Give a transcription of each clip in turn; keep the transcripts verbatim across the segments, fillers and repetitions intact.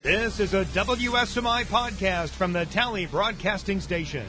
This is a W S M I podcast from the Tally Broadcasting Station.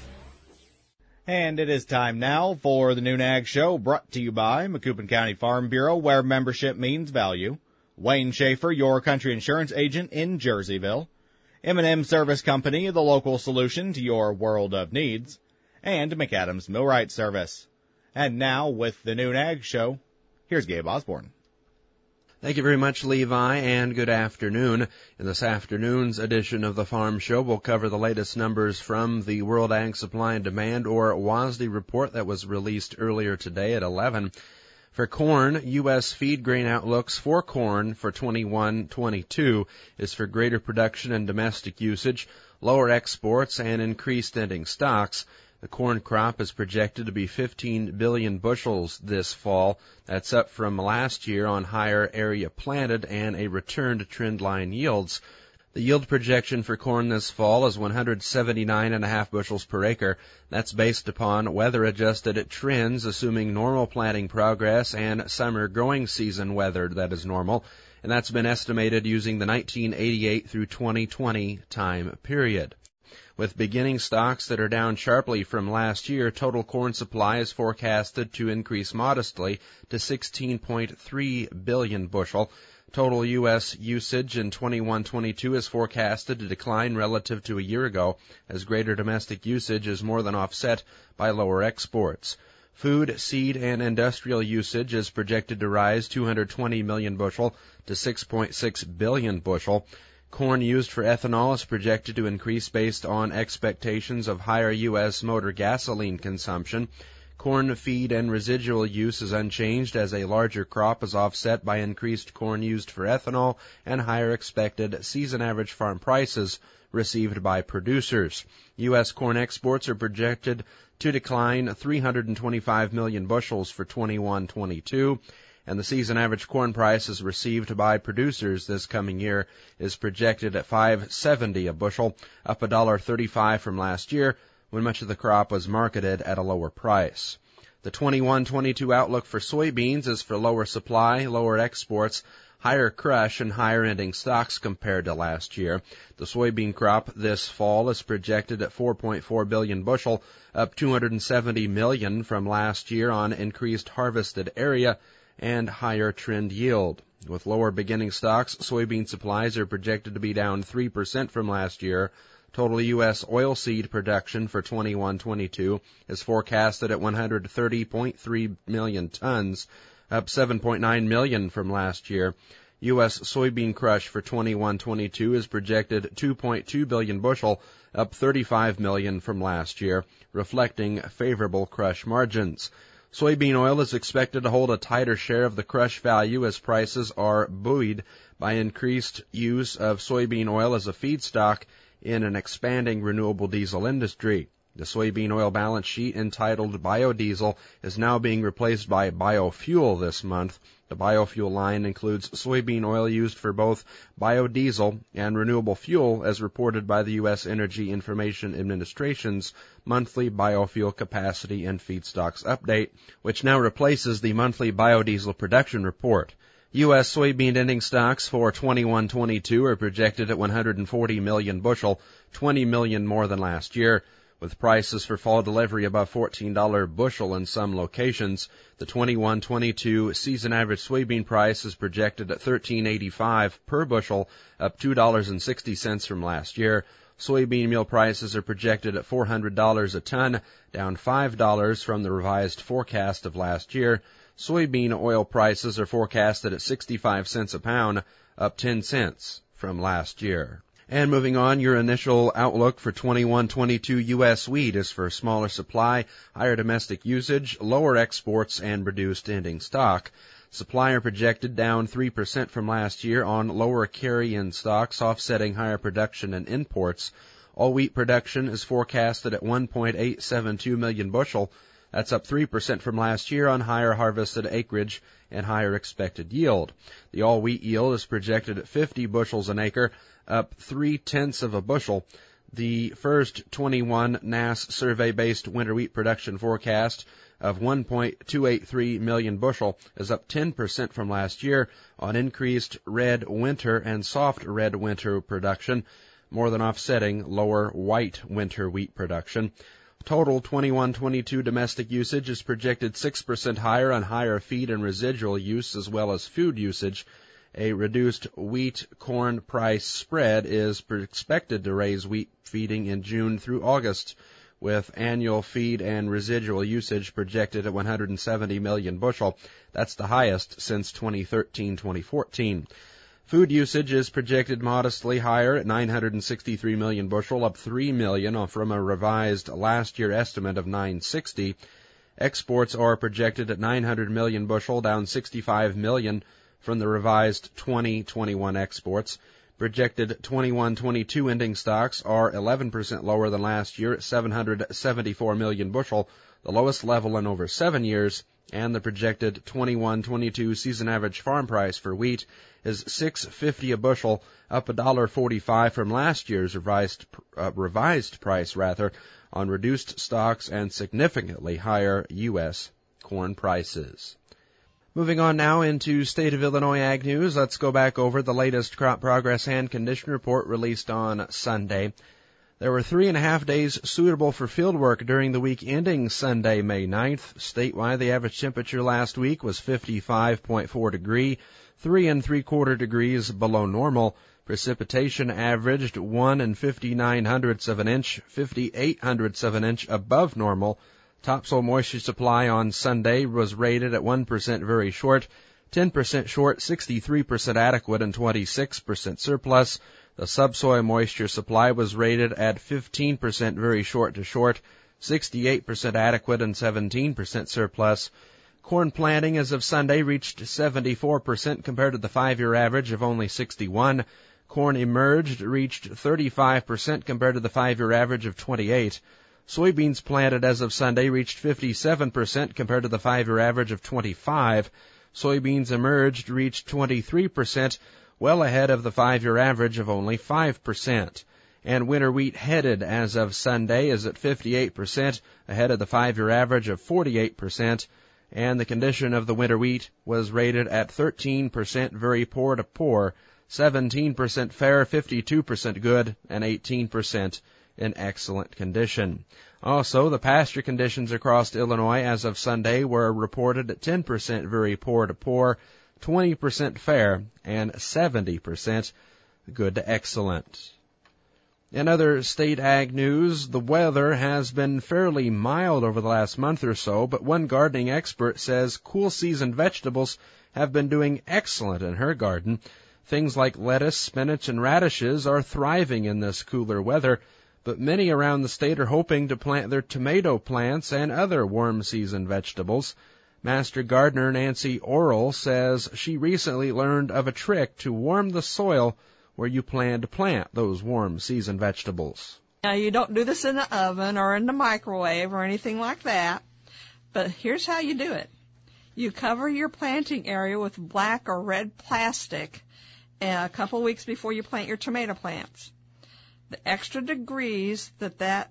And it is time now for the Noon Ag Show, brought to you by Macoupin County Farm Bureau, where membership means value. Wayne Schaefer, your country insurance agent in Jerseyville. M and M Service Company, the local solution to your world of needs. And McAdams Millwright Service. And now, with the Noon Ag Show, here's Gabe Osborne. Thank you very much, Levi, and good afternoon. In this afternoon's edition of the Farm Show, we'll cover the latest numbers from the World Ag Supply and Demand, or W A S D report that was released earlier today at eleven. For corn, U S feed grain outlooks for corn for twenty-one twenty-two is for greater production and domestic usage, lower exports, and increased ending stocks. The corn crop is projected to be fifteen billion bushels this fall. That's up from last year on higher area planted and a return to trendline yields. The yield projection for corn this fall is one hundred seventy-nine point five bushels per acre. That's based upon weather-adjusted trends, assuming normal planting progress and summer growing season weather that is normal. And that's been estimated using the nineteen eighty-eight through twenty twenty time period. With beginning stocks that are down sharply from last year, total corn supply is forecasted to increase modestly to sixteen point three billion bushel. Total U S usage in twenty-one twenty-two is forecasted to decline relative to a year ago, as greater domestic usage is more than offset by lower exports. Food, seed, and industrial usage is projected to rise two hundred twenty million bushel to six point six billion bushel. Corn used for ethanol is projected to increase based on expectations of higher U S motor gasoline consumption. Corn feed and residual use is unchanged as a larger crop is offset by increased corn used for ethanol and higher expected season average farm prices received by producers. U S corn exports are projected to decline three hundred twenty-five million bushels for twenty-one twenty-two. And the season average corn prices received by producers this coming year is projected at five seventy a bushel, up one dollar thirty-five from last year, when much of the crop was marketed at a lower price. The twenty-one twenty-two outlook for soybeans is for lower supply, lower exports, higher crush, and higher ending stocks compared to last year. The soybean crop this fall is projected at four point four billion bushel, up two hundred seventy million from last year on increased harvested area and higher trend yield. With lower beginning stocks, soybean supplies are projected to be down three percent from last year. Total U S oilseed production for twenty-one twenty-two is forecasted at one hundred thirty point three million tons, up seven point nine million from last year. U S soybean crush for twenty-one twenty-two is projected two point two billion bushel, up thirty-five million from last year, reflecting favorable crush margins. Soybean oil is expected to hold a tighter share of the crush value as prices are buoyed by increased use of soybean oil as a feedstock in an expanding renewable diesel industry. The soybean oil balance sheet entitled Biodiesel is now being replaced by Biofuel this month. The biofuel line includes soybean oil used for both biodiesel and renewable fuel, as reported by the U S Energy Information Administration's monthly biofuel capacity and feedstocks update, which now replaces the monthly biodiesel production report. U S soybean ending stocks for twenty-one twenty-two are projected at one hundred forty million bushel, twenty million more than last year. With prices for fall delivery above fourteen dollars bushel in some locations, the twenty-one twenty-two season average soybean price is projected at thirteen eighty-five per bushel, up two dollars and sixty cents from last year. Soybean meal prices are projected at four hundred dollars a ton, down five dollars from the revised forecast of last year. Soybean oil prices are forecasted at sixty-five cents a pound, up ten cents from last year. And moving on, your initial outlook for twenty-one twenty-two U S wheat is for smaller supply, higher domestic usage, lower exports, and reduced ending stock. Supply are projected down three percent from last year on lower carry-in stocks, offsetting higher production and imports. All wheat production is forecasted at one point eight seven two million bushel. That's up three percent from last year on higher harvested acreage and higher expected yield. The all-wheat yield is projected at fifty bushels an acre, up three-tenths of a bushel. The first twenty-one N A S survey-based winter wheat production forecast of one point two eight three million bushel is up ten percent from last year on increased red winter and soft red winter production, more than offsetting lower white winter wheat production. Total twenty-one twenty-two domestic usage is projected six percent higher on higher feed and residual use as well as food usage. A reduced wheat-corn price spread is expected to raise wheat feeding in June through August, with annual feed and residual usage projected at one hundred seventy million bushel. That's the highest since twenty thirteen twenty fourteen. Food usage is projected modestly higher at nine hundred sixty-three million bushel, up three million from a revised last year estimate of nine hundred sixty. Exports are projected at nine hundred million bushel, down sixty-five million from the revised twenty twenty-one exports. Projected twenty-one twenty-two ending stocks are eleven percent lower than last year at seven hundred seventy-four million bushel, the lowest level in over seven years, and the projected twenty-one twenty-two season average farm price for wheat is six fifty a bushel, up one dollar forty-five from last year's revised uh, revised price rather, on reduced stocks and significantly higher U S corn prices. Moving on now into State of Illinois Ag News, let's go back over the latest crop progress and condition report released on Sunday. There were three and a half days suitable for field work during the week ending Sunday, May ninth. Statewide, the average temperature last week was fifty-five point four degrees, three and three quarter degrees below normal. Precipitation averaged one and fifty-nine hundredths of an inch, fifty-eight hundredths of an inch above normal. Topsoil moisture supply on Sunday was rated at one percent very short, ten percent short, sixty-three percent adequate, and twenty-six percent surplus. The subsoil moisture supply was rated at fifteen percent very short to short, sixty-eight percent adequate, and seventeen percent surplus. Corn planting as of Sunday reached seventy-four percent compared to the five-year average of only sixty-one. Corn emerged reached thirty-five percent compared to the five-year average of twenty-eight. Soybeans planted as of Sunday reached fifty-seven percent compared to the five-year average of twenty-five. Soybeans emerged reached twenty-three percent, well ahead of the five-year average of only five percent. And winter wheat headed as of Sunday is at fifty-eight percent, ahead of the five-year average of forty-eight percent. And the condition of the winter wheat was rated at thirteen percent very poor to poor, seventeen percent fair, fifty-two percent good, and eighteen percent in excellent condition. Also, the pasture conditions across Illinois as of Sunday were reported at ten percent very poor to poor, twenty percent fair, and seventy percent good to excellent. In other state ag news, the weather has been fairly mild over the last month or so, but one gardening expert says cool season vegetables have been doing excellent in her garden. Things like lettuce, spinach, and radishes are thriving in this cooler weather, but many around the state are hoping to plant their tomato plants and other warm season vegetables. Master gardener Nancy Orrell says she recently learned of a trick to warm the soil where you plan to plant those warm season vegetables. Now, you don't do this in the oven or in the microwave or anything like that, but here's how you do it. You cover your planting area with black or red plastic a couple weeks before you plant your tomato plants. The extra degrees that that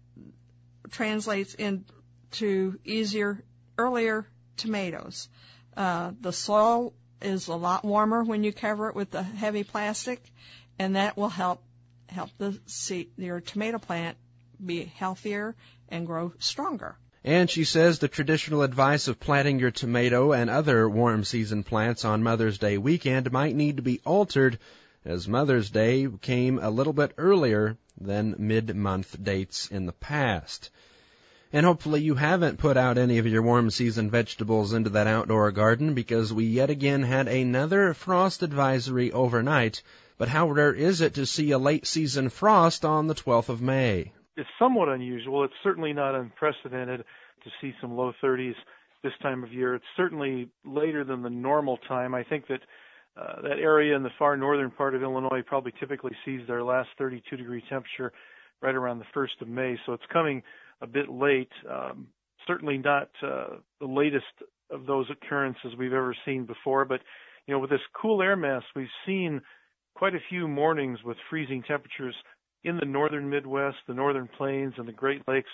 translates into easier, earlier tomatoes. Uh, the soil is a lot warmer when you cover it with the heavy plastic, and that will help help the seed, your tomato plant be healthier and grow stronger. And she says the traditional advice of planting your tomato and other warm season plants on Mother's Day weekend might need to be altered, as Mother's Day came a little bit earlier than mid-month dates in the past. And hopefully you haven't put out any of your warm season vegetables into that outdoor garden, because we yet again had another frost advisory overnight. But how rare is it to see a late season frost on the twelfth of May? It's somewhat unusual. It's certainly not unprecedented to see some low thirties this time of year. It's certainly later than the normal time. I think that uh, that area in the far northern part of Illinois probably typically sees their last thirty-two degree temperature right around the first of May. So it's coming a bit late. Um, certainly not uh, the latest of those occurrences we've ever seen before. But, you know, with this cool air mass, we've seen quite a few mornings with freezing temperatures in the northern Midwest, the northern plains, and the Great Lakes.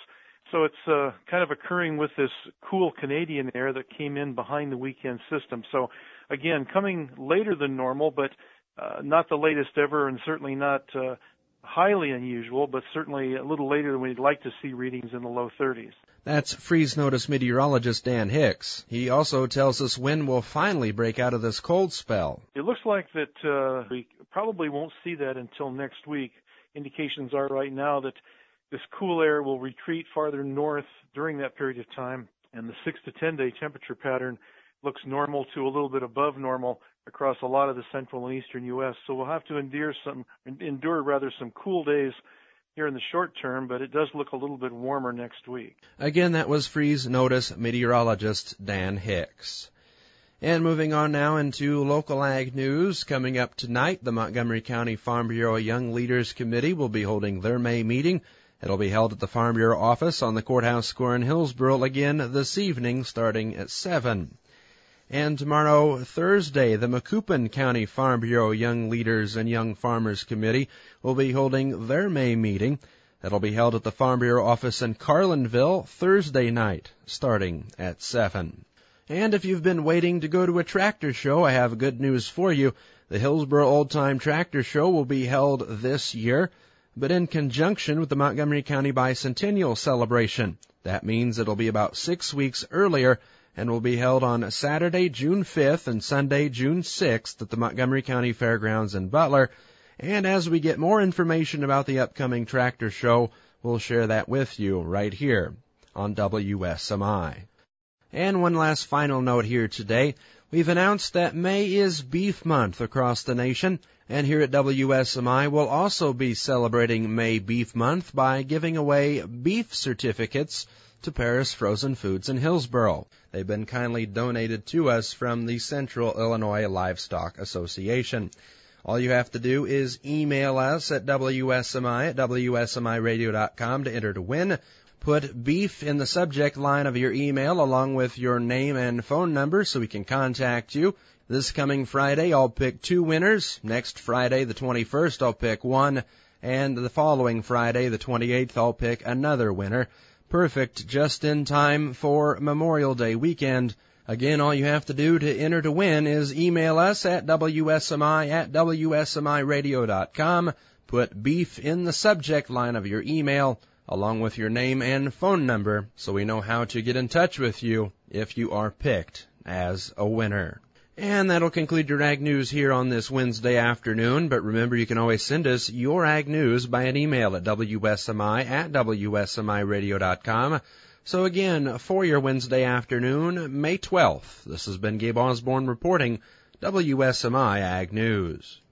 So it's uh, kind of occurring with this cool Canadian air that came in behind the weekend system. So again, coming later than normal, but uh, not the latest ever, and certainly not uh, highly unusual, but certainly a little later than we'd like to see readings in the low thirties. That's Freeze Notice meteorologist Dan Hicks. He also tells us when we'll finally break out of this cold spell. It looks like that uh, we probably won't see that until next week. Indications are right now that this cool air will retreat farther north during that period of time, and the six to ten day temperature pattern looks normal to a little bit above normal across a lot of the central and eastern U S. So we'll have to endure some, endure rather some cool days here in the short term, but it does look a little bit warmer next week. Again, that was Freeze Notice meteorologist Dan Hicks. And moving on now into local ag news. Coming up tonight, the Montgomery County Farm Bureau Young Leaders Committee will be holding their May meeting. It'll be held at the Farm Bureau office on the Courthouse Square in Hillsboro again this evening starting at seven. And tomorrow, Thursday, the Macoupin County Farm Bureau Young Leaders and Young Farmers Committee will be holding their May meeting. That'll be held at the Farm Bureau office in Carlinville Thursday night, starting at seven. And if you've been waiting to go to a tractor show, I have good news for you. The Hillsboro Old Time Tractor Show will be held this year, but in conjunction with the Montgomery County Bicentennial Celebration. That means it'll be about six weeks earlier, and will be held on Saturday, June fifth and Sunday, June sixth at the Montgomery County Fairgrounds in Butler. And as we get more information about the upcoming tractor show, we'll share that with you right here on W S M I. And one last final note here today. We've announced that May is Beef Month across the nation, and here at W S M I we'll also be celebrating May Beef Month by giving away beef certificates to Paris Frozen Foods in Hillsboro. They've been kindly donated to us from the Central Illinois Livestock Association. All you have to do is email us at W S M I at W S M I radio dot com to enter to win. Put beef in the subject line of your email along with your name and phone number so we can contact you. This coming Friday, I'll pick two winners. Next Friday, the twenty-first, I'll pick one. And the following Friday, the twenty-eighth, I'll pick another winner. Perfect, just in time for Memorial Day weekend. Again, all you have to do to enter to win is email us at W S M I at W S M I radio dot com. Put beef in the subject line of your email, along with your name and phone number, so we know how to get in touch with you if you are picked as a winner. And that'll conclude your Ag News here on this Wednesday afternoon. But remember, you can always send us your Ag News by an email at W S M I at W S M I radio dot com. So again, for your Wednesday afternoon, May twelfth, this has been Gabe Osborne reporting W S M I Ag News.